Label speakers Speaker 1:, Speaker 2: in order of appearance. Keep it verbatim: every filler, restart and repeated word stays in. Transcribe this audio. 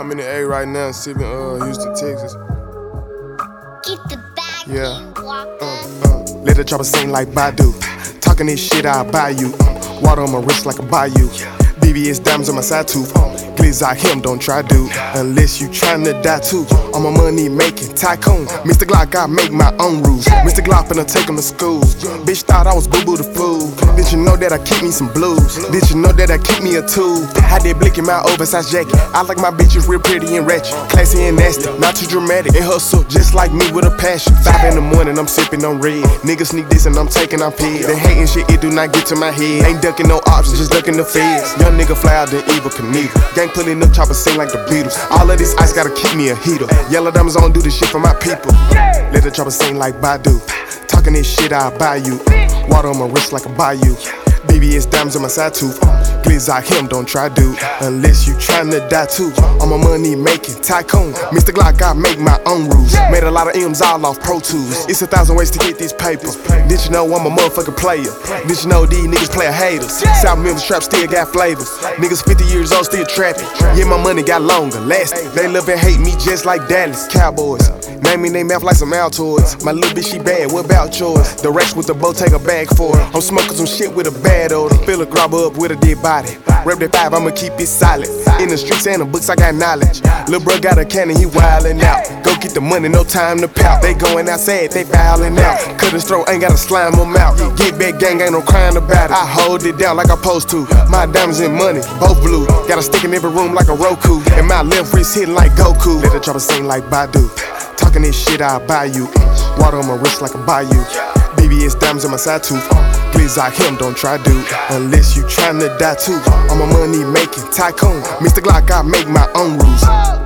Speaker 1: I'm in the A right now, sipping uh Houston, Texas.
Speaker 2: Get the bag,
Speaker 1: Yeah.
Speaker 2: you walker.
Speaker 1: Uh, uh. Let the chopper sing like Badu. Talking this shit, I'll buy you. Water on my wrist like a bayou. B B S diamonds on my side tooth. Glizz out him, don't try dude. Unless you tryna die too. I'm a money making tycoon. Mister Glock, I make my own rules. Mister Glock finna take him to school. Bitch thought I was boo boo the fool. Did you know that I keep me some blues? Did you know that I keep me a tool? Had that blick in my oversized jacket. I like my bitches real pretty and ratchet. Classy and nasty, not too dramatic. And hustle just like me with a passion. Five in the morning, I'm sipping on red. Niggas sneak this and I'm taking off head. The hating shit, it do not get to my head. Ain't ducking no options, just ducking the feds. Young nigga fly out the evil Knievel. Gang pulling up, choppers sing like the Beatles. All of this ice gotta keep me a heater. Yellow diamonds on, do this shit for my people. Let the chopper sing like Badu. Talking this shit, I'll buy you. Water on my wrist like a bayou. B B S diamonds on my side tooth. Glizz out him, don't try dude. Unless you tryna die too. I'm a money making tycoon. Mister Glock, I make my own rules. Made a lot of M's all off Pro Tools. It's a thousand ways to get this paper. Did you know I'm a motherfucking player? Did you know these niggas play haters? South Memphis trap still got flavors. Niggas fifty years old still trapping. Yeah, my money got longer, lasting. They love and hate me just like Dallas Cowboys. Name me they mouth like some Altoids. My little bitch, she bad, what about yours? The rest with the bow, take a bag for her. I'm smoking some shit with a bad odor. Fill a grabber up with a dead body. Rep that five, I'ma keep it solid. In the streets and the books, I got knowledge. Lil' bro got a cannon, he wildin' out. Go get the money, no time to pout. They going outside, they fouling out. Cut his throat, ain't gotta slime him out. Get back gang, ain't no crying about it. I hold it down like I'm supposed to. My diamonds and money, both blue. Got a stick in every room like a Roku. And my left wrist hitting like Goku. Let the chopper sing like Badu. Talking this shit, I'll buy you. Water on my wrist like a bayou. B B S diamonds on my side tooth. Glizz out him, don't try dude. Unless you tryna die too. I'm a money making tycoon. Mister Glock, I make my own rules.